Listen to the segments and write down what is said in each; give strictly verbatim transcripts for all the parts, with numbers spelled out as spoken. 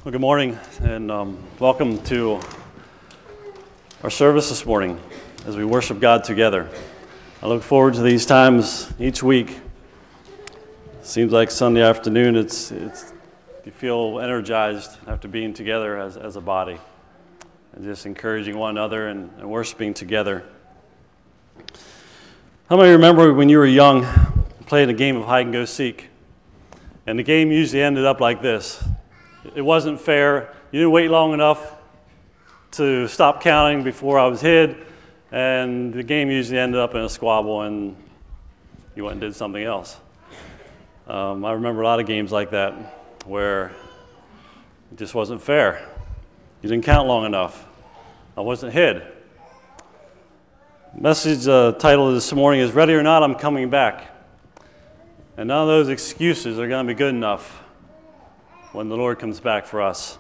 Well, good morning, and um, welcome to our service this morning as we worship God together. I look forward to these times each week. Seems like Sunday afternoon, it's, it's you feel energized after being together as, as a body and just encouraging one another and, and worshiping together. How many remember when you were young playing a game of hide and go seek? And the game usually ended up like this. It wasn't fair. You didn't wait long enough to stop counting before I was hid, and the game usually ended up in a squabble, and you went and did something else. Um, I remember a lot of games like that where it just wasn't fair. You didn't count long enough. I wasn't hid. The message uh, title this morning is Ready or Not, I'm Coming Back. And none of those excuses are going to be good enough when the Lord comes back for us.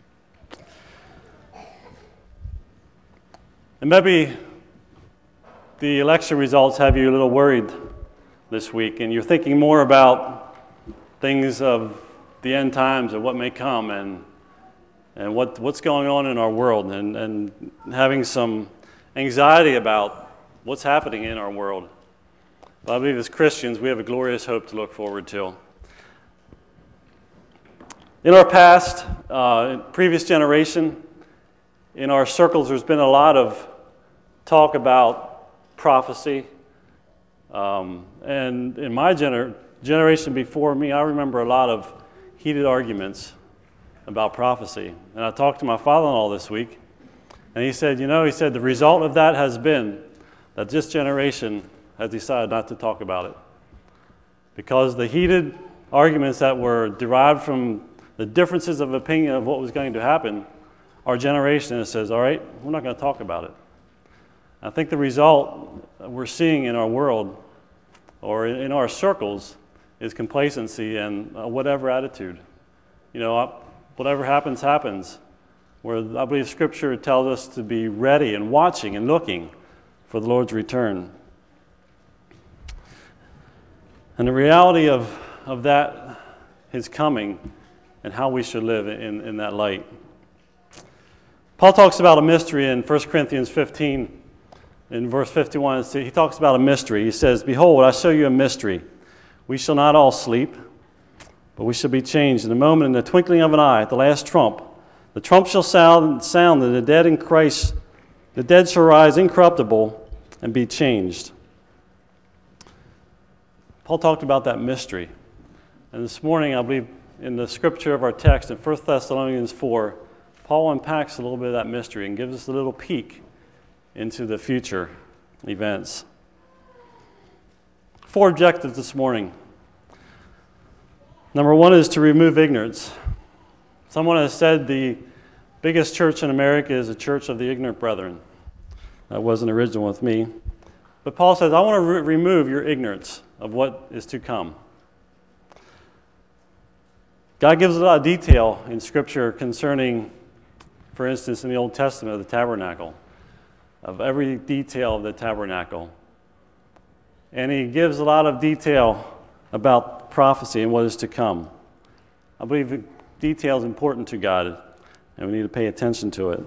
And maybe the election results have you a little worried this week, and you're thinking more about things of the end times and what may come and and what what's going on in our world, and, and having some anxiety about what's happening in our world. But I believe as Christians, we have a glorious hope to look forward to. In our past, uh, previous generation, in our circles, there's been a lot of talk about prophecy. Um, and in my gener- generation before me, I remember a lot of heated arguments about prophecy. And I talked to my father-in-law this week, and he said, you know, he said, the result of that has been that this generation has decided not to talk about it. Because the heated arguments that were derived from the differences of opinion of what was going to happen, our generation says, all right, we're not going to talk about it. I think the result we're seeing in our world or in our circles is complacency and uh, whatever attitude. You know, whatever happens, happens. Where I believe Scripture tells us to be ready and watching and looking for the Lord's return. And the reality of, of that, His coming, and how we should live in, in that light. Paul talks about a mystery in First Corinthians fifteen, in verse fifty-one. He talks about a mystery. He says, behold, I show you a mystery. We shall not all sleep, but we shall be changed in a moment, in the twinkling of an eye, at the last trump. The trump shall sound, sound, and the dead in Christ, the dead shall rise incorruptible and be changed. Paul talked about that mystery. And this morning, I believe, in the scripture of our text in First Thessalonians four, Paul unpacks a little bit of that mystery and gives us a little peek into the future events. Four objectives this morning. Number one is to remove ignorance. Someone has said the biggest church in America is a church of the ignorant brethren. That wasn't original with me. But Paul says, I want to re- remove your ignorance of what is to come. God gives a lot of detail in Scripture concerning, for instance, in the Old Testament, of the tabernacle, of every detail of the tabernacle. And He gives a lot of detail about prophecy and what is to come. I believe detail is important to God, and we need to pay attention to it.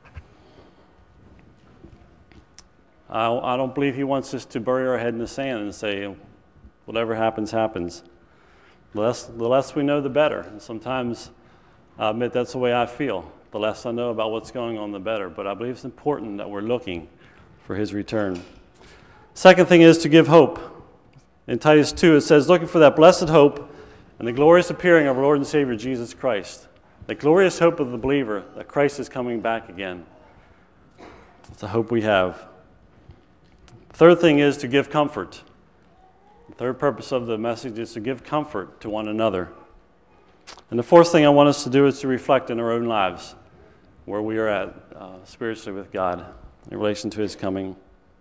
I, I don't believe He wants us to bury our head in the sand and say, whatever happens, happens. The less, the less we know, the better. And sometimes, I admit that's the way I feel. The less I know about what's going on, the better. But I believe it's important that we're looking for His return. Second thing is to give hope. In Titus two, it says, looking for that blessed hope and the glorious appearing of our Lord and Savior Jesus Christ. The glorious hope of the believer that Christ is coming back again. It's a hope we have. Third thing is to give comfort. The third purpose of the message is to give comfort to one another. And the fourth thing I want us to do is to reflect in our own lives where we are at uh, spiritually with God in relation to His coming.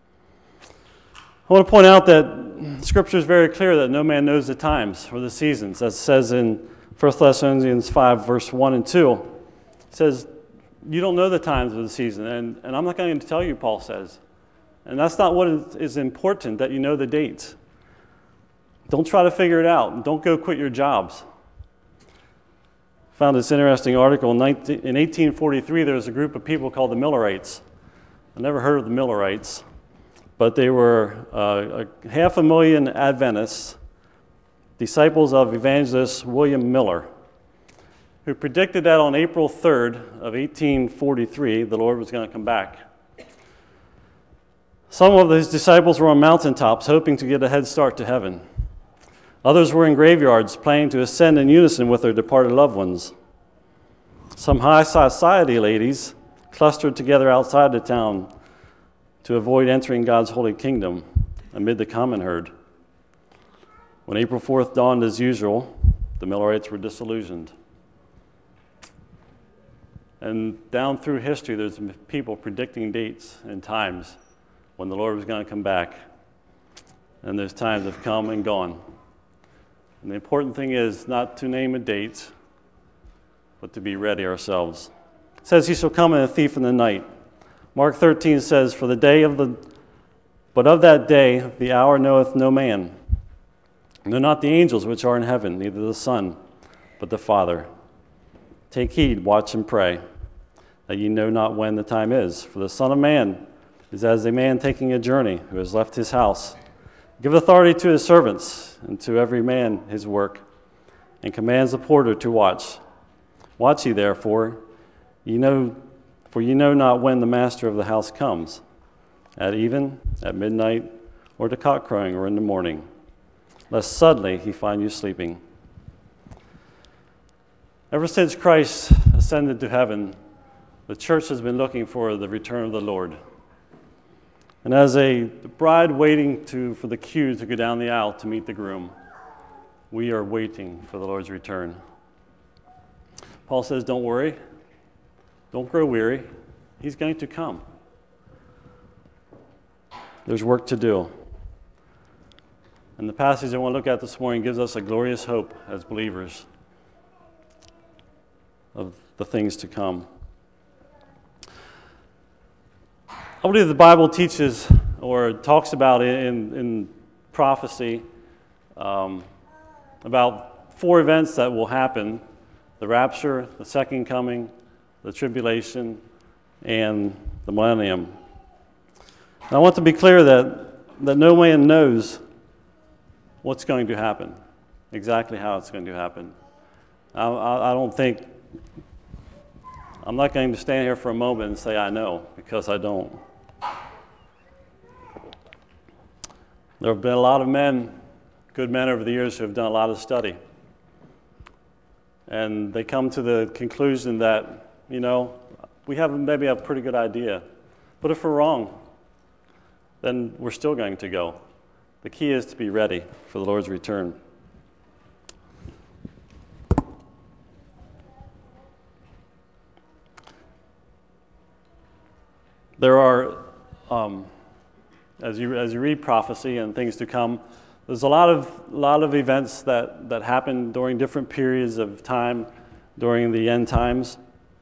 I want to point out that Scripture is very clear that no man knows the times or the seasons. As it says in First Thessalonians five, verse one and two. It says, you don't know the times of the season. And, and I'm not going to tell you, Paul says. And that's not what is important, that you know the dates. Don't try to figure it out. Don't go quit your jobs. found this interesting article. In, nineteen, in eighteen forty-three, there was a group of people called the Millerites. I never heard of the Millerites, but they were uh, a half a million Adventists, disciples of evangelist William Miller, who predicted that on April third of eighteen forty-three, the Lord was going to come back. Some of his disciples were on mountaintops, hoping to get a head start to heaven. Others were in graveyards, planning to ascend in unison with their departed loved ones. Some high society ladies clustered together outside the town to avoid entering God's holy kingdom amid the common herd. When April fourth dawned as usual, the Millerites were disillusioned. And down through history, there's been people predicting dates and times when the Lord was going to come back. And those times have come and gone. And the important thing is not to name a date, but to be ready ourselves. It says, he shall come in a thief in the night. Mark thirteen says, for the day of the, but of that day the hour knoweth no man. No, not the angels which are in heaven, neither the Son, but the Father. Take heed, watch and pray, that ye know not when the time is. For the Son of Man is as a man taking a journey, who has left his house. Give authority to his servants, and to every man his work, and commands the porter to watch. Watch ye therefore, ye know, for ye know not when the master of the house comes, at even, at midnight, or to cock crowing, or in the morning, lest suddenly he find you sleeping. Ever since Christ ascended to heaven, the church has been looking for the return of the Lord. And as a bride waiting to, for the cue to go down the aisle to meet the groom, we are waiting for the Lord's return. Paul says, don't worry. Don't grow weary. He's going to come. There's work to do. And the passage I want to look at this morning gives us a glorious hope as believers of the things to come. I believe the Bible teaches or talks about in, in prophecy um, about four events that will happen: the rapture, the second coming, the tribulation, and the millennium. And I want to be clear that, that no man knows what's going to happen, exactly how it's going to happen. I, I, I don't think, I'm not going to stand here for a moment and say I know, because I don't. There have been a lot of men, good men over the years, who have done a lot of study. And they come to the conclusion that, you know, we have maybe a pretty good idea. But if we're wrong, then we're still going to go. The key is to be ready for the Lord's return. There are, um, as you as you read prophecy and things to come, there's a lot of lot of events that, that happen during different periods of time during the end times.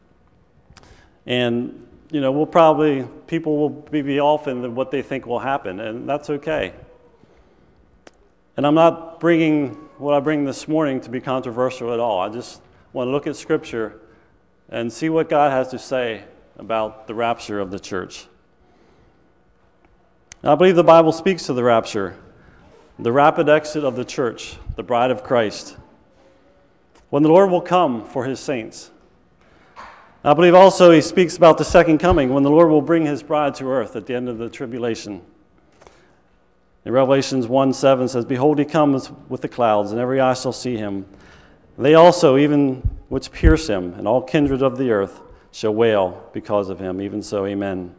And, you know, we'll probably, people will be off in what they think will happen, and that's okay. And I'm not bringing what I bring this morning to be controversial at all. I just want to look at Scripture and see what God has to say about the rapture of the church. And I believe the Bible speaks to the rapture, the rapid exit of the church, the bride of Christ, when the Lord will come for his saints. I believe also he speaks about the second coming, when the Lord will bring his bride to earth at the end of the tribulation. In Revelations one seven says, behold, he comes with the clouds, and every eye shall see him. They also, even which pierce him, and all kindred of the earth shall wail because of him. Even so, amen.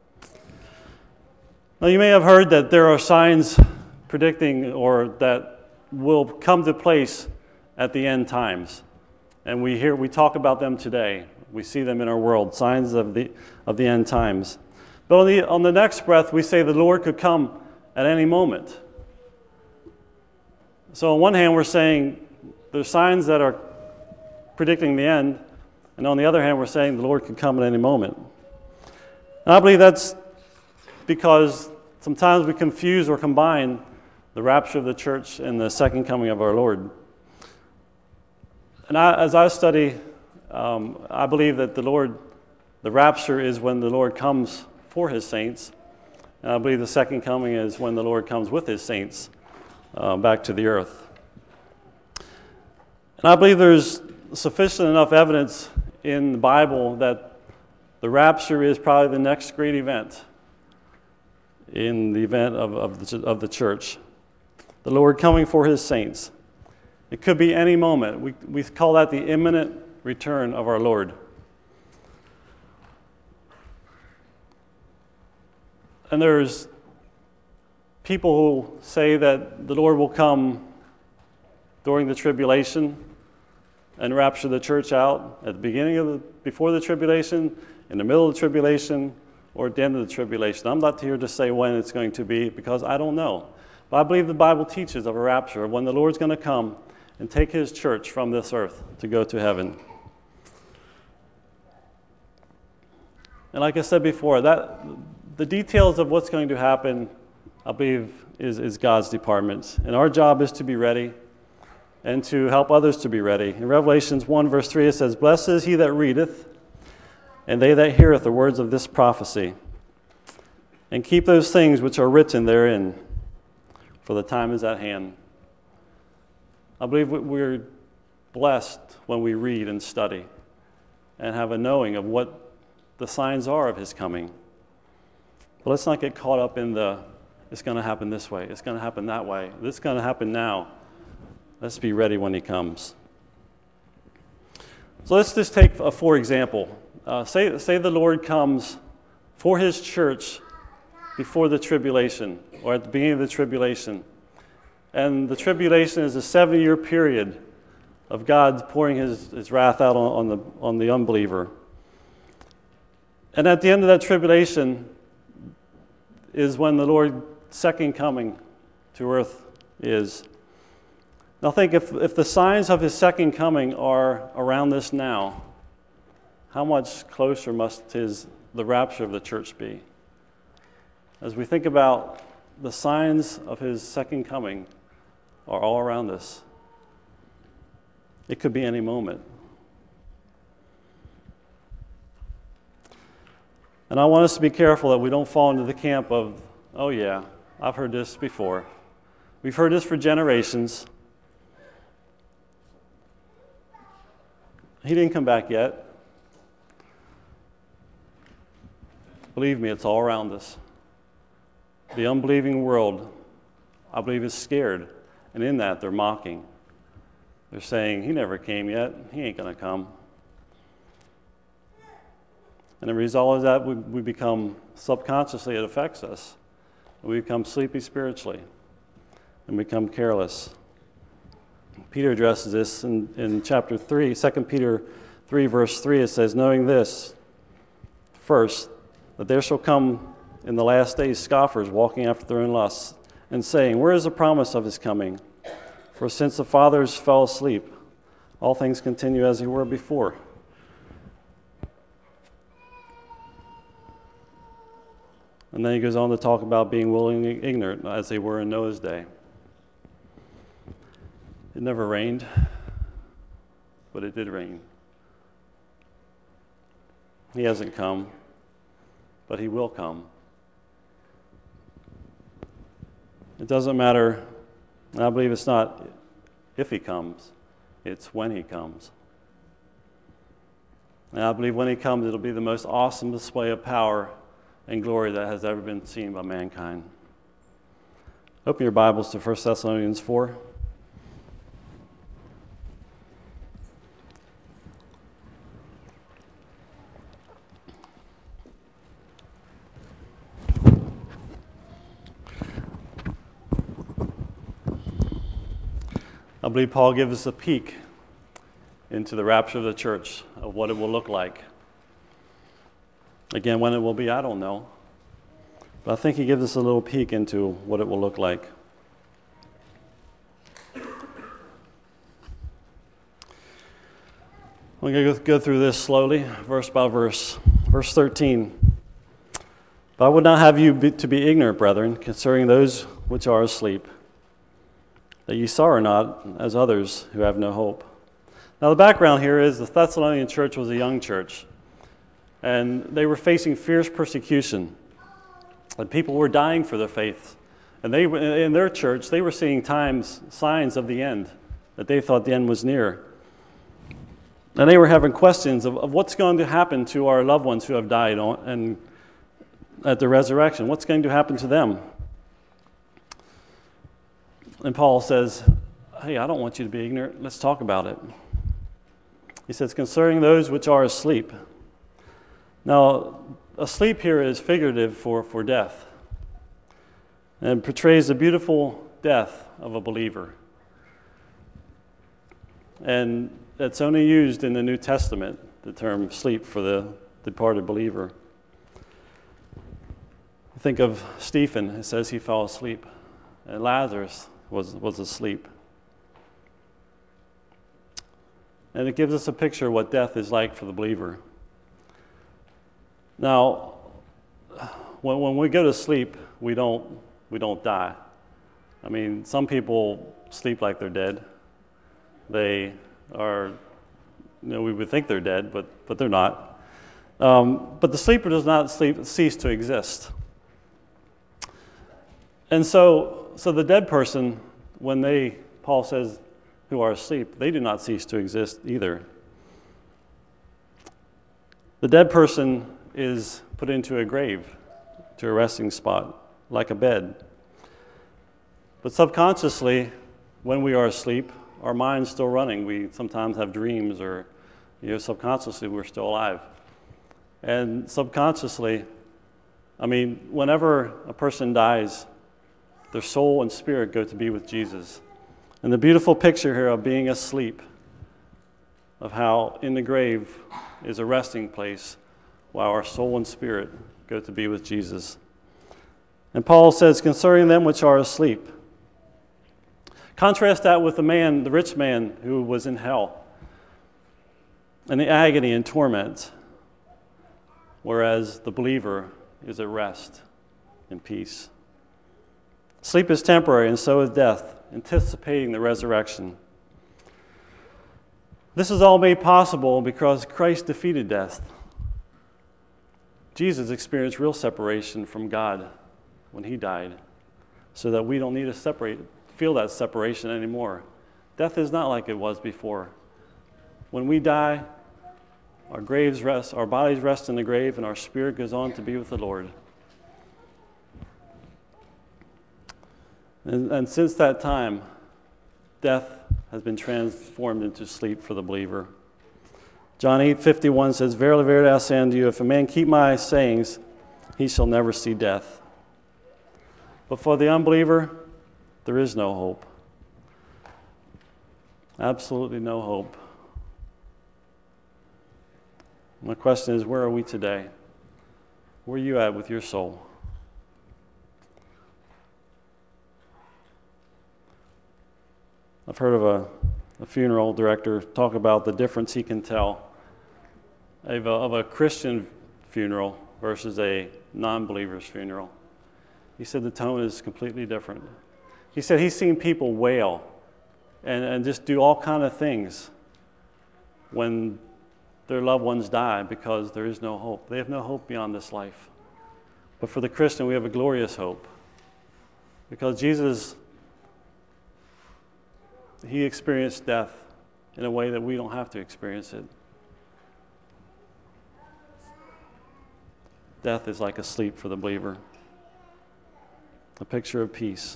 Now, you may have heard that there are signs predicting or that will come to place at the end times. And we hear we talk about them today. We see them in our world, signs of the of the end times. But on the, on the next breath, we say the Lord could come at any moment. So on one hand, we're saying there's signs that are predicting the end, and on the other hand, we're saying the Lord could come at any moment. And I believe that's because sometimes we confuse or combine the rapture of the church and the second coming of our Lord. And I, as I study Um, I believe that the Lord, the rapture is when the Lord comes for his saints. And I believe the second coming is when the Lord comes with his saints uh, back to the earth. And I believe there's sufficient enough evidence in the Bible that the rapture is probably the next great event in the event of, of, the, of the church. The Lord coming for his saints. It could be any moment. We, we call that the imminent return of our Lord. And there's people who say that the Lord will come during the tribulation and rapture the church out at the beginning of the, before the tribulation, in the middle of the tribulation, or at the end of the tribulation. I'm not here to say when it's going to be because I don't know. But I believe the Bible teaches of a rapture, of when the Lord's going to come and take his church from this earth to go to heaven. And like I said before, that the details of what's going to happen, I believe, is, is God's department. And our job is to be ready and to help others to be ready. In Revelations one, verse three, it says, "Blessed is he that readeth, and they that heareth the words of this prophecy, and keep those things which are written therein, for the time is at hand." I believe we're blessed when we read and study and have a knowing of what the signs are of his coming. But let's not get caught up in the, it's going to happen this way, it's going to happen that way, this is going to happen now. Let's be ready when he comes. So let's just take a for example. Uh, say, say the Lord comes for his church before the tribulation, or at the beginning of the tribulation. And the tribulation is a seven-year period of God pouring his, his wrath out on, on, the, on the unbeliever. And at the end of that tribulation is when the Lord's second coming to earth is. Now think, if, if the signs of his second coming are around this now, how much closer must his, the rapture of the church be? As we think about the signs of his second coming are all around us. It could be any moment. And I want us to be careful that we don't fall into the camp of, oh yeah, I've heard this before. We've heard this for generations. He didn't come back yet. Believe me, it's all around us. The unbelieving world, I believe, is scared. And in that, they're mocking. They're saying, he never came yet. He ain't going to come. And the result of that, we, we become, subconsciously, it affects us. We become sleepy spiritually and become careless. Peter addresses this in, in chapter three, Second Peter three, verse three. It says, "Knowing this, first, that there shall come in the last days scoffers walking after their own lusts, and saying, Where is the promise of his coming? For since the fathers fell asleep, all things continue as they were before." And then he goes on to talk about being willingly ignorant, as they were in Noah's day. It never rained, but it did rain. He hasn't come, but he will come. It doesn't matter, and I believe it's not if he comes, it's when he comes. And I believe when he comes, it'll be the most awesome display of power and glory that has ever been seen by mankind. Open your Bibles to First Thessalonians four. I believe Paul gives us a peek into the rapture of the church, of what it will look like. Again, when it will be, I don't know. But I think he gives us a little peek into what it will look like. We're going to go through this slowly, verse by verse. Verse thirteen. "But I would not have you be, to be ignorant, brethren, concerning those which are asleep, that ye sorrow not, as others who have no hope. Now, the background here is the Thessalonian church was a young church, and they were facing fierce persecution, and people were dying for their faith. And they, in their church, they were seeing times, signs of the end, that they thought the end was near. And they were having questions of, of what's going to happen to our loved ones who have died on, and at the resurrection. What's going to happen to them? And Paul says, hey, I don't want you to be ignorant. Let's talk about it. He says, concerning those which are asleep. Now, asleep here is figurative for, for death, and portrays the beautiful death of a believer. And it's only used in the New Testament, the term sleep, for the departed believer. Think of Stephen. It says he fell asleep, and Lazarus was, was asleep. And it gives us a picture of what death is like for the believer. Now, when, when we go to sleep, we don't we don't die. I mean, some people sleep like they're dead. They are, you know, we would think they're dead, but but they're not. Um, but the sleeper does not sleep, cease to exist. And so, so the dead person, when they, Paul says, who are asleep, they do not cease to exist either. The dead person is put into a grave, to a resting spot, like a bed. But subconsciously, when we are asleep, our mind's still running. We sometimes have dreams, or, you know, subconsciously we're still alive. And subconsciously, I mean, whenever a person dies, their soul and spirit go to be with Jesus. And the beautiful picture here of being asleep, of how in the grave is a resting place while our soul and spirit go to be with Jesus. And Paul says, concerning them which are asleep. Contrast that with the man, the rich man who was in hell, and the agony and torment, whereas the believer is at rest in peace. Sleep is temporary, and so is death, anticipating the resurrection. This is all made possible because Christ defeated death. Jesus experienced real separation from God when he died, so that we don't need to separate, feel that separation anymore. Death is not like it was before. When we die, our graves rest, our bodies rest in the grave, and our spirit goes on to be with the Lord. And, and since that time, death has been transformed into sleep for the believer. John eight fifty-one says, verily, verily, I say unto you, if a man keep my sayings, he shall never see death. But for the unbeliever, there is no hope. Absolutely no hope. My question is, where are we today? Where are you at with your soul? I've heard of a, a funeral director talk about the difference he can tell of a, of a Christian funeral versus a non-believer's funeral. He said the tone is completely different. He said he's seen people wail and, and just do all kind of things when their loved ones die because there is no hope. They have no hope beyond this life. But for the Christian, we have a glorious hope because Jesus, he experienced death in a way that we don't have to experience it. Death is like a sleep for the believer, a picture of peace.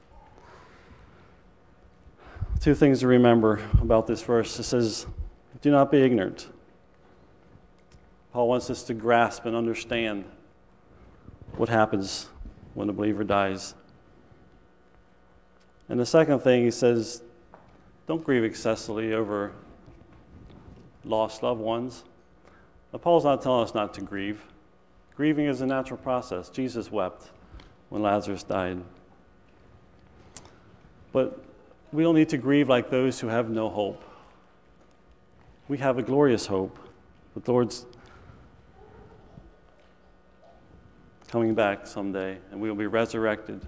Two things to remember about this verse. It says, do not be ignorant. Paul wants us to grasp and understand what happens when the believer dies. And the second thing, he says, don't grieve excessively over lost loved ones. Now, Paul's not telling us not to grieve. Grieving is a natural process. Jesus wept when Lazarus died. But we don't need to grieve like those who have no hope. We have a glorious hope. The Lord's coming back someday, and we will be resurrected.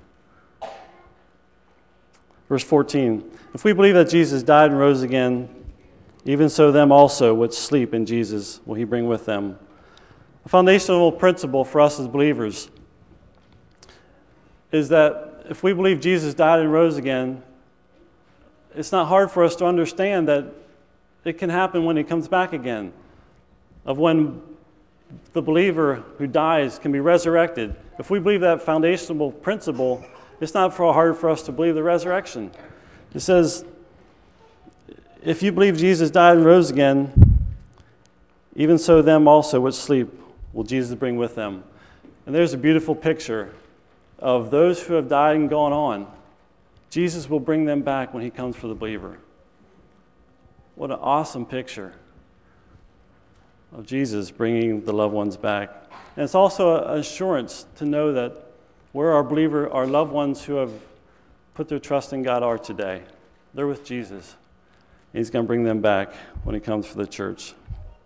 Verse fourteen, if we believe that Jesus died and rose again, Even so them also which sleep in Jesus will he bring with them. A foundational principle for us as believers is that if we believe Jesus died and rose again, it's not hard for us to understand that it can happen when he comes back again, of when the believer who dies can be resurrected. If we believe that foundational principle, it's not for hard for us to believe the resurrection. It says, if you believe Jesus died and rose again, even so them also which sleep will Jesus bring with them. And there's a beautiful picture of those who have died and gone on. Jesus will bring them back when he comes for the believer. What an awesome picture of Jesus bringing the loved ones back. And it's also an assurance to know that where our believer, our loved ones who have put their trust in God are today, they're with Jesus. He's going to bring them back when he comes for the church.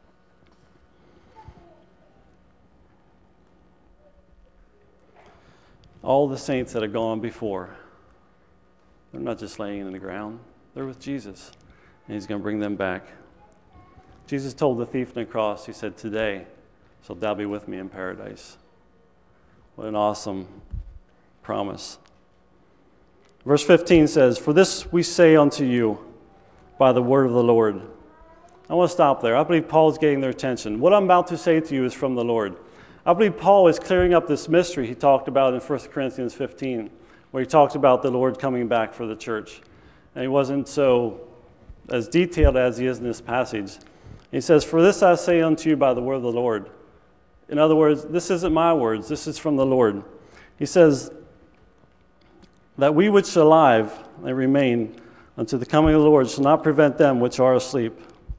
All the saints that have gone before, they're not just laying in the ground. They're with Jesus, and he's going to bring them back. Jesus told the thief on the cross, he said, today shalt thou be with me in paradise. What an awesome promise. Verse fifteen says, for this we say unto you by the word of the Lord. I want to stop there. I believe Paul is getting their attention. What I'm about to say to you is from the Lord. I believe Paul is clearing up this mystery he talked about in First Corinthians fifteen, where he talked about the Lord coming back for the church. And he wasn't so as detailed as he is in this passage. He says, for this I say unto you by the word of the Lord. In other words, this isn't my words, this is from the Lord. He says, that we which are alive and remain unto the coming of the Lord shall not prevent them which are asleep.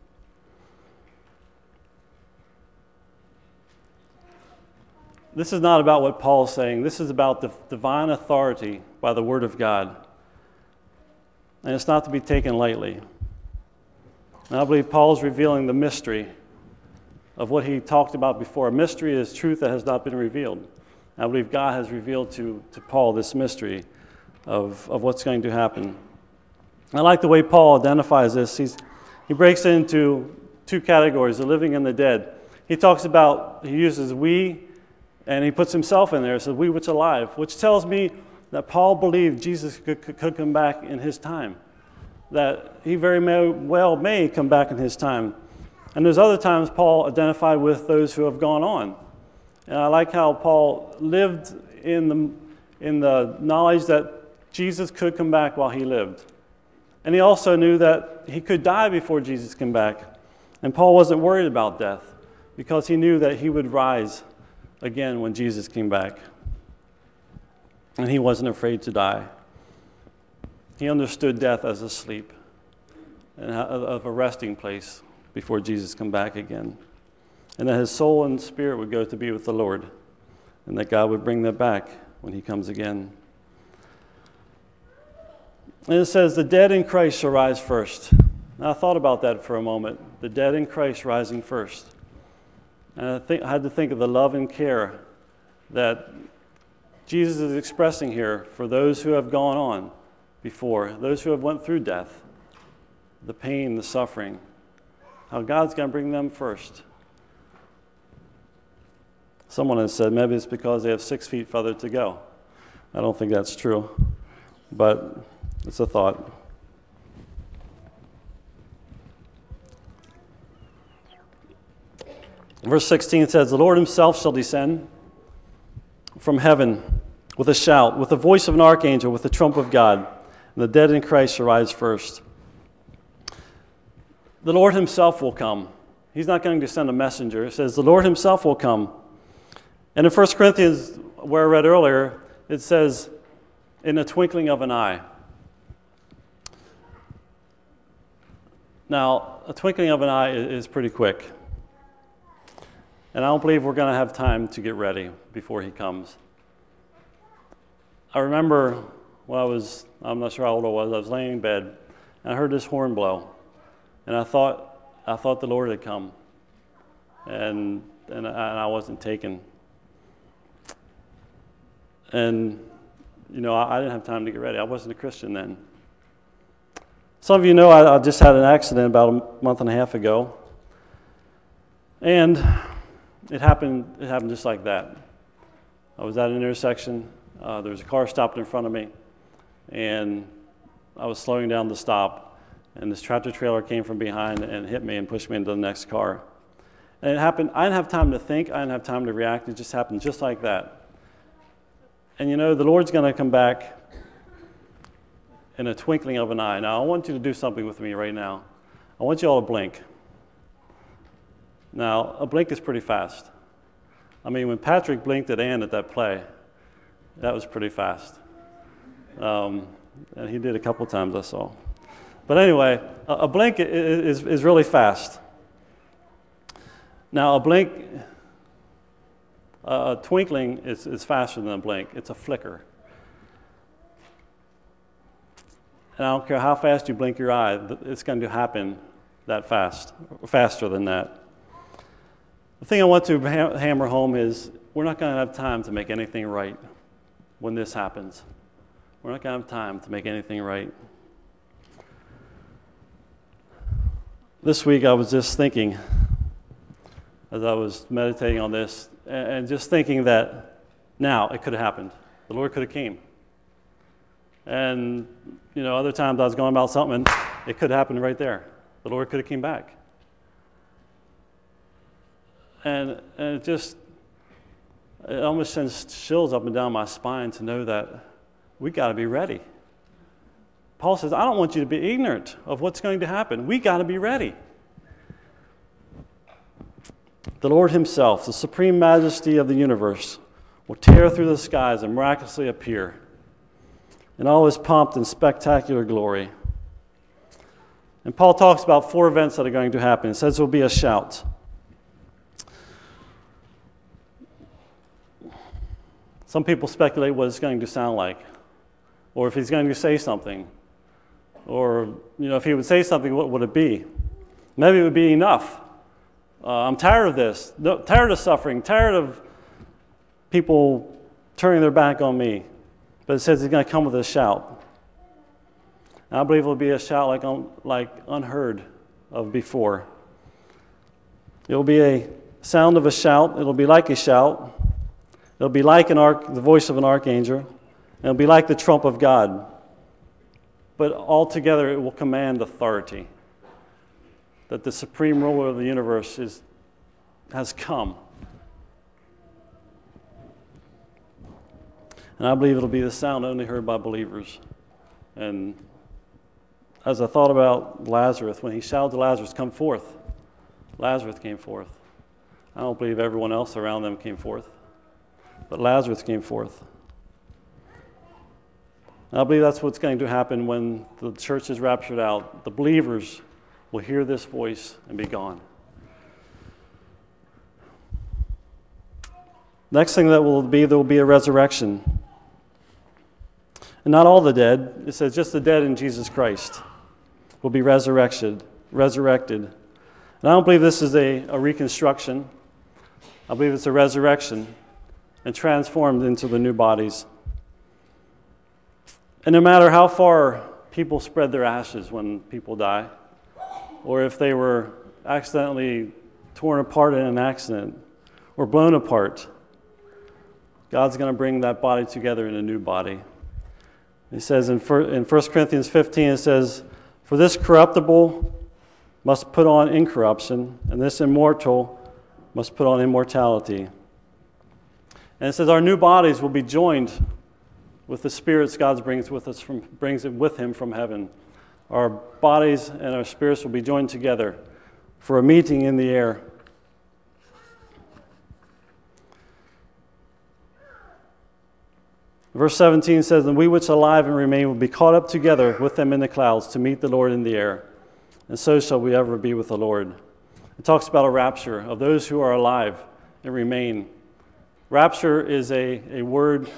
This is not about what Paul is saying. This is about the divine authority by the word of God. And it's not to be taken lightly. And I believe Paul is revealing the mystery of what he talked about before. A mystery is truth that has not been revealed. And I believe God has revealed to, to Paul this mystery of, of what's going to happen. I like the way Paul identifies this. He's, he breaks it into two categories, the living and the dead. He talks about, he uses we, and he puts himself in there. It says, we which are alive, which tells me that Paul believed Jesus could, could, could come back in his time, that he very may, well may come back in his time. And there's other times Paul identified with those who have gone on. And I like how Paul lived in the, in the knowledge that Jesus could come back while he lived. And he also knew that he could die before Jesus came back. And Paul wasn't worried about death because he knew that he would rise again when Jesus came back. And he wasn't afraid to die. He understood death as a sleep and of a resting place before Jesus come back again. And that his soul and spirit would go to be with the Lord, and that God would bring them back when he comes again. And it says, the dead in Christ shall rise first. Now, I thought about that for a moment. The dead in Christ rising first. And I, think, I had to think of the love and care that Jesus is expressing here for those who have gone on before, those who have went through death, the pain, the suffering, how God's going to bring them first. Someone has said maybe it's because they have six feet further to go. I don't think that's true, but it's a thought. Verse sixteen says, the Lord himself shall descend from heaven with a shout, with the voice of an archangel, with the trump of God, and the dead in Christ shall rise first. The Lord himself will come. He's not going to send a messenger. It says the Lord himself will come. And in First Corinthians, where I read earlier, it says, in a twinkling of an eye. Now, a twinkling of an eye is pretty quick. And I don't believe we're going to have time to get ready before he comes. I remember when I was, I'm not sure how old I was, I was laying in bed, and I heard this horn blow. And I thought, I thought the Lord had come. And, and, I, and I wasn't taken. And, you know, I, I didn't have time to get ready. I wasn't a Christian then. Some of you know I, I just had an accident about a month and a half ago, and it happened. It happened just like that. I was at an intersection. Uh, there was a car stopped in front of me, and I was slowing down to stop, and this tractor trailer came from behind and hit me and pushed me into the next car. And it happened. I didn't have time to think. I didn't have time to react. It just happened just like that. And you know, the Lord's going to come back in a twinkling of an eye. Now, I want you to do something with me right now. I want you all to blink. Now, a blink is pretty fast. I mean, when Patrick blinked at Ann at that play, that was pretty fast. Um, and he did a couple times, I saw. But anyway, a, a blink is, is really fast. Now, a blink, uh, a twinkling is, is faster than a blink. It's a flicker. And I don't care how fast you blink your eye, it's going to happen that fast, faster than that. The thing I want to ha- hammer home is we're not going to have time to make anything right when this happens. We're not going to have time to make anything right. This week I was just thinking, as I was meditating on this, and just thinking that now it could have happened. The Lord could have came. And, you know, other times I was going about something, and it could happen right there. The Lord could have came back. And, and it just, it almost sends chills up and down my spine to know that we got to be ready. Paul says, I don't want you to be ignorant of what's going to happen. We got to be ready. The Lord himself, the supreme majesty of the universe, will tear through the skies and miraculously appear in all his pomp and spectacular glory. And Paul talks about four events that are going to happen. He says there will be a shout. Some people speculate what it's going to sound like, or if he's going to say something, or you know, if he would say something, what would it be? Maybe it would be enough. Uh, I'm tired of this, no, tired of suffering, tired of people turning their back on me. But it says he's going to come with a shout. And I believe it will be a shout like, un, like unheard of before. It will be a sound of a shout. It will be like a shout. It will be like an arch, the voice of an archangel. And it will be like the trump of God. But altogether it will command authority. That the supreme ruler of the universe is, has come. And I believe it'll be the sound only heard by believers. And as I thought about Lazarus, when he shouted to Lazarus, come forth, Lazarus came forth. I don't believe everyone else around them came forth, but Lazarus came forth. And I believe that's what's going to happen when the church is raptured out. The believers will hear this voice and be gone. Next thing that will be, there will be a resurrection. And not all the dead. It says just the dead in Jesus Christ will be resurrected. Resurrected. And I don't believe this is a, a reconstruction. I believe it's a resurrection and transformed into the new bodies. And no matter how far people spread their ashes when people die, or if they were accidentally torn apart in an accident or blown apart, God's going to bring that body together in a new body. He says in First Corinthians fifteen, it says, for this corruptible must put on incorruption, and this immortal must put on immortality. And it says our new bodies will be joined with the spirits God brings with us from brings it with him from heaven. Our bodies and our spirits will be joined together for a meeting in the air. Verse seventeen says, and we which are alive and remain will be caught up together with them in the clouds to meet the Lord in the air. And so shall we ever be with the Lord. It talks about a rapture of those who are alive and remain. Rapture is a, a word,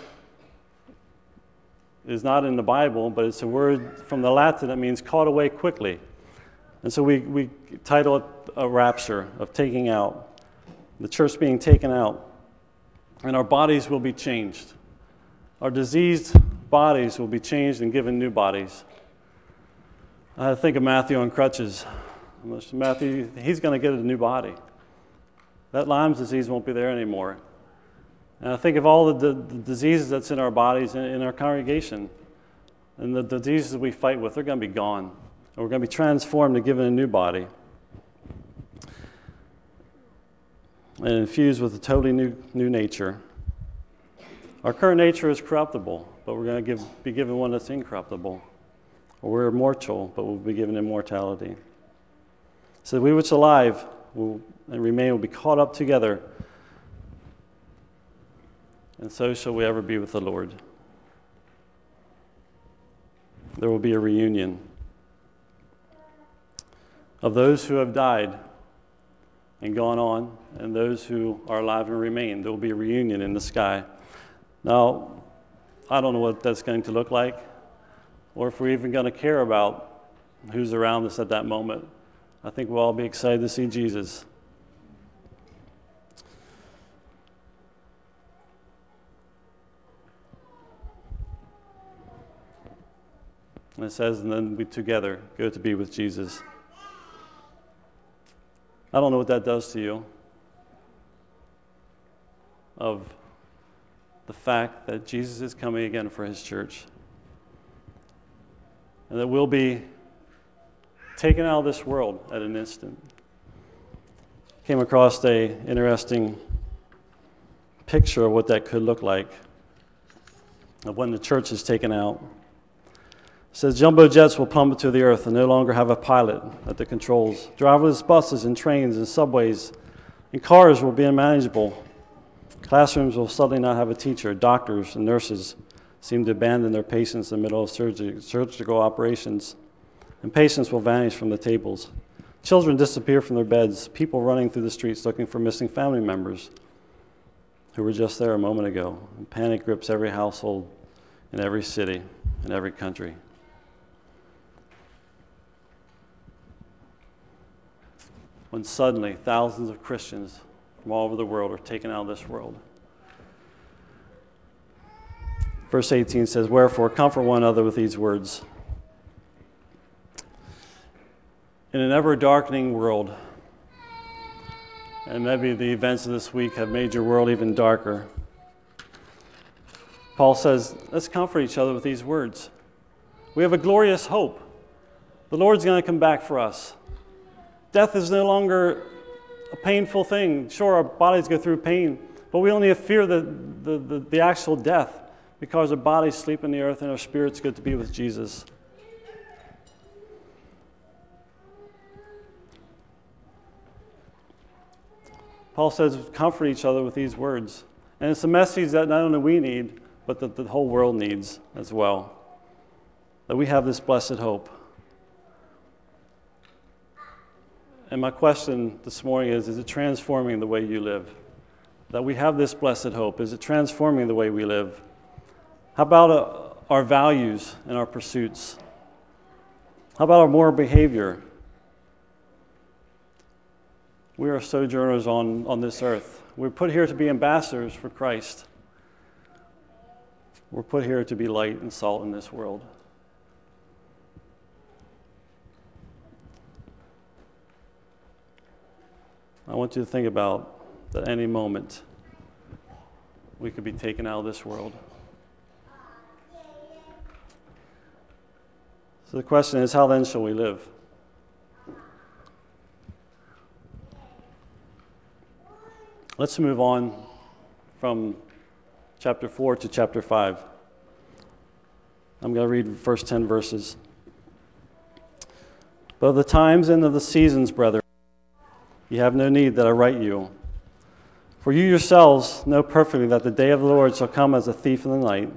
is not in the Bible, but it's a word from the Latin that means caught away quickly. And so we, we title it a rapture, of taking out, the church being taken out. And our bodies will be changed. Our diseased bodies will be changed and given new bodies. I think of Matthew on crutches. Matthew, he's going to get a new body. That Lyme's disease won't be there anymore. And I think of all the, the, the diseases that's in our bodies, in, in our congregation, and the diseases we fight with, they're going to be gone. And we're going to be transformed and given a new body. And infused with a totally new, new nature. Our current nature is corruptible, but we're going to give, be given one that's incorruptible. Or we're immortal, but we'll be given immortality. So we which are alive will, and remain will be caught up together, and so shall we ever be with the Lord. There will be a reunion of those who have died and gone on, and those who are alive and remain. There will be a reunion in the sky. Now, I don't know what that's going to look like, or if we're even going to care about who's around us at that moment. I think we'll all be excited to see Jesus. And it says, and then we together go to be with Jesus. I don't know what that does to you, of the fact that Jesus is coming again for his church. And that we'll be taken out of this world at an instant. Came across a interesting picture of what that could look like, of when the church is taken out. It says, jumbo jets will plummet to the earth and no longer have a pilot at the controls. Driverless buses and trains and subways and cars will be unmanageable. Classrooms will suddenly not have a teacher. Doctors and nurses seem to abandon their patients in the middle of surgery, surgical operations, and patients will vanish from the tables. Children disappear from their beds, people running through the streets looking for missing family members who were just there a moment ago. And panic grips every household in every city, in every country. When suddenly thousands of Christians from all over the world are taken out of this world. Verse eighteen says, wherefore, comfort one another with these words. In an ever-darkening world, and maybe the events of this week have made your world even darker, Paul says, let's comfort each other with these words. We have a glorious hope. The Lord's going to come back for us. Death is no longer a painful thing. Sure, our bodies go through pain, but we only fear the, the, the, the actual death, because our bodies sleep in the earth and our spirits go to be with Jesus. Paul says, comfort each other with these words. And it's a message that not only we need, but that the whole world needs as well. That we have this blessed hope. And my question this morning is, is it transforming the way you live? That we have this blessed hope. Is it transforming the way we live? How about uh, our values and our pursuits? How about our moral behavior? We are sojourners on, on this earth. We're put here to be ambassadors for Christ. We're put here to be light and salt in this world. I want you to think about that any moment we could be taken out of this world. So the question is, how then shall we live? Let's move on from chapter four to chapter five. I'm going to read the first ten verses. But of the times and of the seasons, brethren, you have no need that I write you. For you yourselves know perfectly that the day of the Lord shall come as a thief in the night.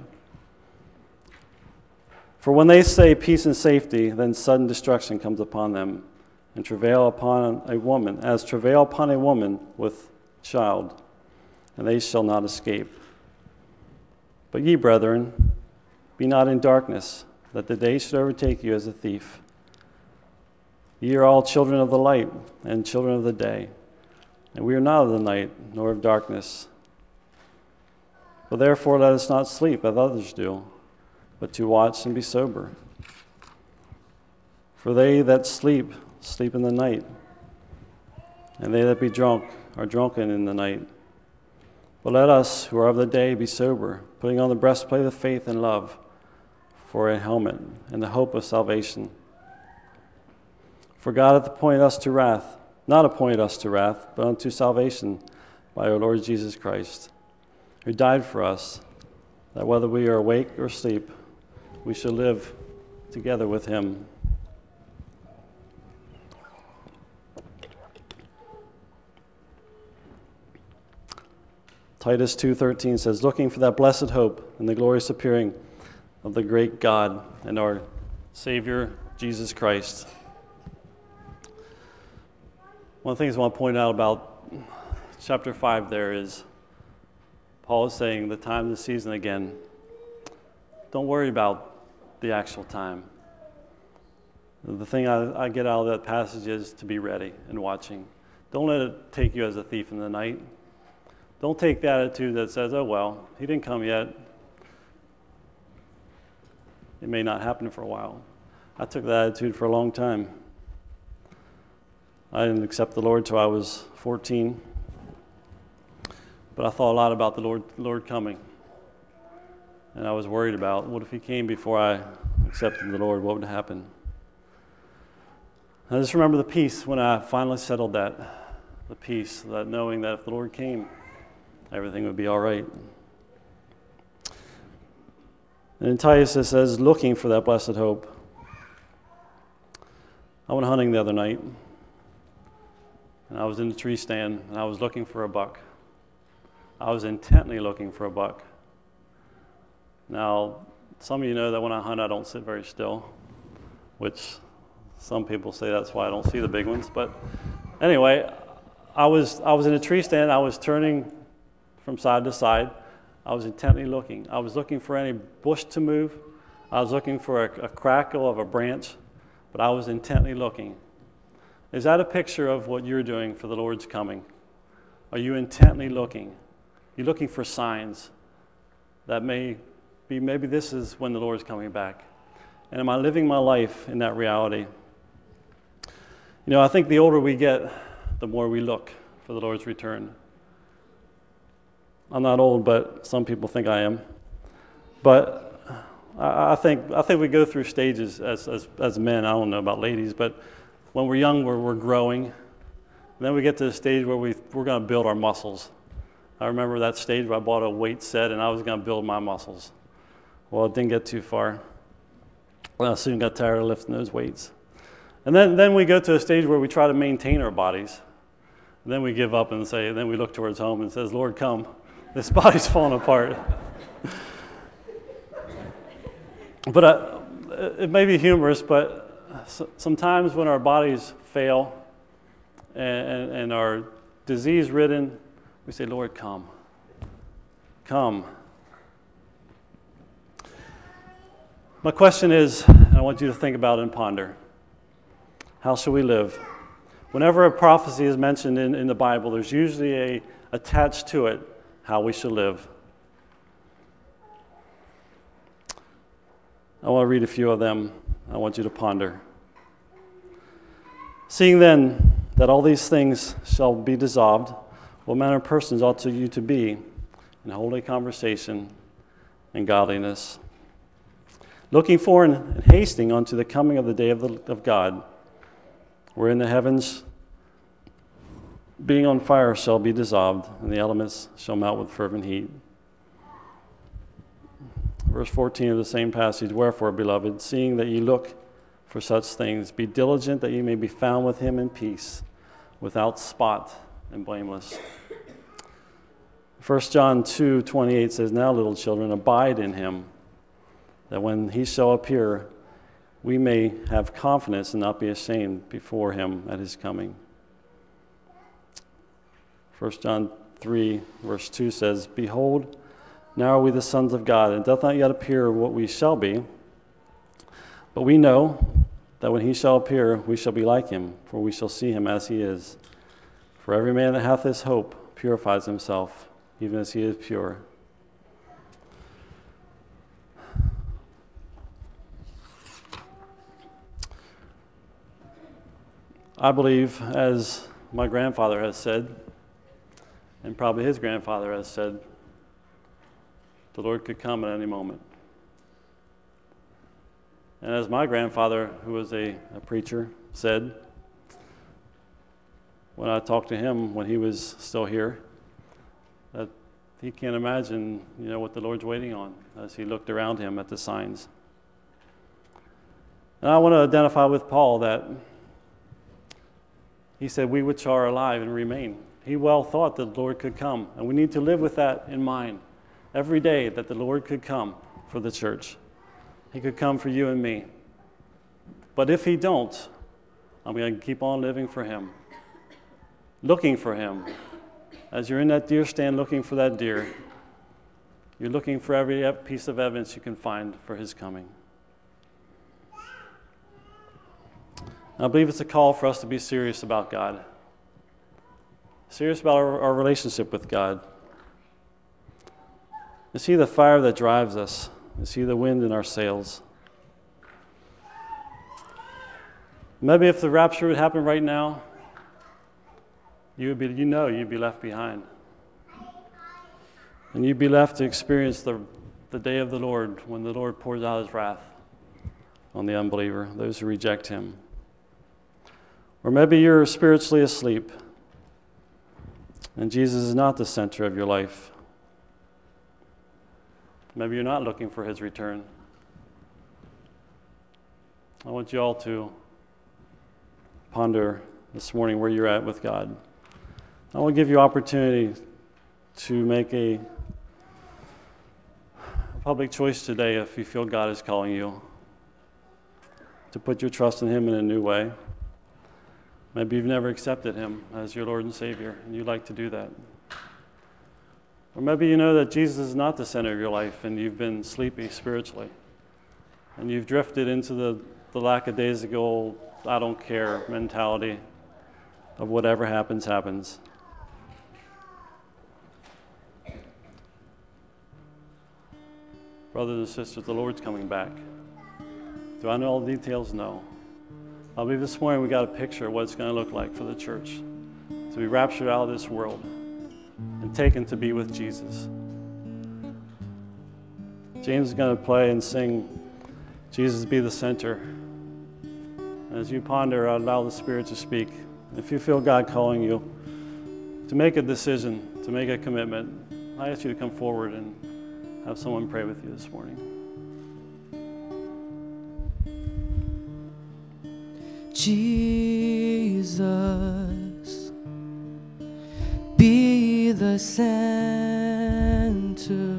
For when they say peace and safety, then sudden destruction comes upon them, and travail upon a woman, as travail upon a woman with child, and they shall not escape. But ye, brethren, be not in darkness, that the day should overtake you as a thief. Ye are all children of the light and children of the day, and we are not of the night nor of darkness. But therefore let us not sleep as others do, but to watch and be sober. For they that sleep, sleep in the night, and they that be drunk are drunken in the night. But let us, who are of the day, be sober, putting on the breastplate of faith and love for a helmet, and the hope of salvation. For God hath appointed us to wrath, not appointed us to wrath, but unto salvation by our Lord Jesus Christ, who died for us, that whether we are awake or asleep, we shall live together with him. Titus two thirteen says, looking for that blessed hope and the glorious appearing of the great God and our Savior, Jesus Christ. One of the things I want to point out about chapter five there is Paul is saying the time of the season again. Don't worry about the actual time. The thing I, I get out of that passage is to be ready and watching. Don't let it take you as a thief in the night. Don't take the attitude that says, oh, well, he didn't come yet. It may not happen for a while. I took that attitude for a long time. I didn't accept the Lord till I was fourteen. But I thought a lot about the Lord, Lord coming. And I was worried about, what if he came before I accepted the Lord? What would happen? I just remember the peace when I finally settled that. The peace, that knowing that if the Lord came, everything would be all right. And in Titus it says, looking for that blessed hope. I went hunting the other night, and I was in the tree stand, and I was looking for a buck. I was intently looking for a buck. Now, some of you know that when I hunt, I don't sit very still, which some people say that's why I don't see the big ones. But anyway, I was I was in a tree stand. I was turning from side to side. I was intently looking. I was looking for any bush to move. I was looking for a, a crackle of a branch, but I was intently looking. Is that a picture of what you're doing for the Lord's coming? Are you intently looking? You're looking for signs that may be, maybe this is when the Lord is coming back. And am I living my life in that reality? You know, I think the older we get, the more we look for the Lord's return. I'm not old, but some people think I am. But I, I think I think we go through stages as, as as men. I don't know about ladies, but when we're young, we're, we're growing. And then we get to the stage where we, we're going to build our muscles. I remember that stage where I bought a weight set and I was going to build my muscles. Well, it didn't get too far. Well, I soon got tired of lifting those weights. And then, then we go to a stage where we try to maintain our bodies. And then we give up and say, and then we look towards home and says, Lord, come. This body's falling apart. But uh, it may be humorous, but sometimes when our bodies fail and, and, and are disease-ridden, we say, Lord, come. Come. My question is, and I want you to think about and ponder, how shall we live? Whenever a prophecy is mentioned in, in the Bible, there's usually a attached to it how we should live. I want to read a few of them. I want you to ponder. Seeing then that all these things shall be dissolved, what manner of persons ought to you to be in holy conversation and godliness, looking for and hasting unto the coming of the day of, the, of God, wherein the heavens being on fire shall be dissolved, and the elements shall melt with fervent heat. Verse fourteen of the same passage, wherefore, beloved, seeing that ye look for such things, be diligent that ye may be found with him in peace, without spot and blameless. First John two twenty-eight says, now, little children, abide in him, that when he shall appear, we may have confidence and not be ashamed before him at his coming. First John three, verse two says, behold, now are we the sons of God, and it doth not yet appear what we shall be, but we know that when he shall appear, we shall be like him, for we shall see him as he is. For every man that hath this hope purifies himself, even as he is pure. I believe, as my grandfather has said, and probably his grandfather has said, the Lord could come at any moment. And as my grandfather, who was a, a preacher, said, when I talked to him when he was still here, that he can't imagine, you know, what the Lord's waiting on as he looked around him at the signs. And I want to identify with Paul that he said, we which are alive and remain. He well thought that the Lord could come, and we need to live with that in mind every day, that the Lord could come for the church. He could come for you and me. But if he don't, I'm going to keep on living for him, looking for him. As you're in that deer stand looking for that deer, you're looking for every piece of evidence you can find for his coming. I believe it's a call for us to be serious about God, serious about our, our relationship with God. Is he the fire that drives us? Is he the wind in our sails? Maybe if the rapture would happen right now, you would be, you know, you'd be left behind, and you'd be left to experience the the day of the Lord, when the Lord pours out his wrath on the unbeliever, those who reject him. Or maybe you're spiritually asleep, and Jesus is not the center of your life. Maybe you're not looking for his return. I want you all to ponder this morning where you're at with God. I want to give you opportunity to make a public choice today if you feel God is calling you to put your trust in him in a new way. Maybe you've never accepted him as your Lord and Savior, and you'd like to do that. Or maybe you know that Jesus is not the center of your life, and you've been sleepy spiritually, and you've drifted into the, the lackadaisical, I don't care mentality of whatever happens, happens. Brothers and sisters, the Lord's coming back. Do I know all the details? No. I believe this morning we got a picture of what it's going to look like for the church to be raptured out of this world and taken to be with Jesus. James is going to play and sing, Jesus be the center. And as you ponder, allow the Spirit to speak. If you feel God calling you to make a decision, to make a commitment, I ask you to come forward and have someone pray with you this morning. Jesus, be the center,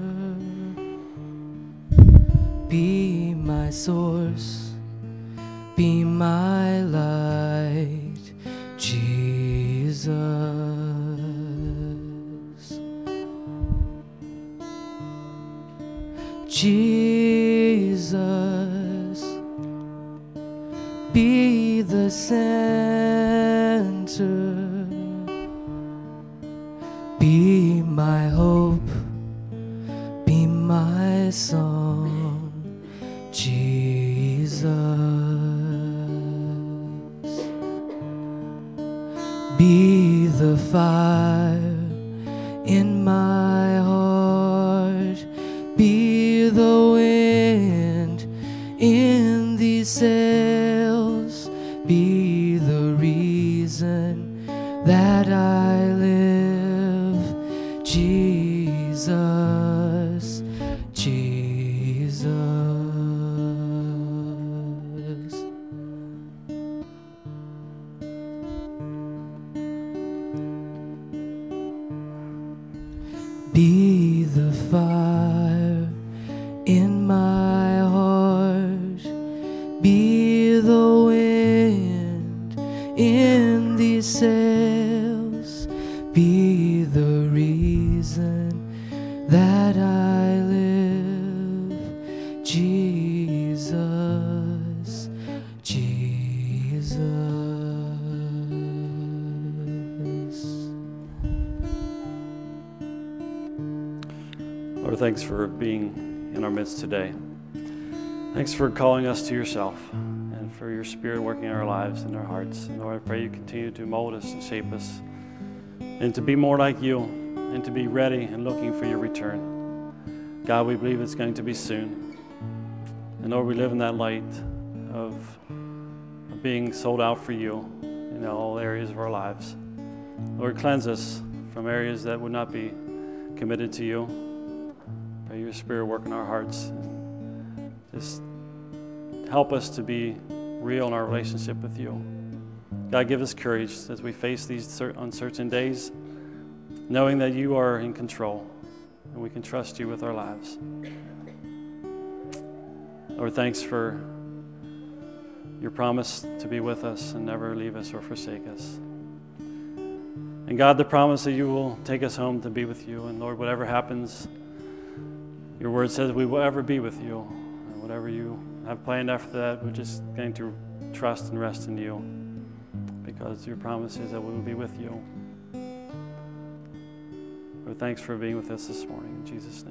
be my source, be my light, Jesus. Jesus, be the center, be my hope, be my song, Jesus. Be the fire in my heart, be the wind in these sails, be the reason that I live, Jesus, Jesus. Be the fire in my heart, be the wind in these sails, be the reason that I live, Jesus, Jesus. Lord, thanks for being in our midst today. Thanks for calling us to yourself and for your Spirit working in our lives and our hearts. And Lord, I pray you continue to mold us and shape us and to be more like you and to be ready and looking for your return. God, we believe it's going to be soon. And Lord, we live in that light of, of being sold out for you in all areas of our lives. Lord, cleanse us from areas that would not be committed to you. Pray your Spirit work in our hearts. And just help us to be real in our relationship with you. God, give us courage as we face these uncertain days, knowing that you are in control and we can trust you with our lives. Lord, thanks for your promise to be with us and never leave us or forsake us. And God, the promise that you will take us home to be with you. And Lord, whatever happens, your word says we will ever be with you. And whatever you have planned after that, we're just going to trust and rest in you, because your promise is that we will be with you. Lord, thanks for being with us this morning. In Jesus' name.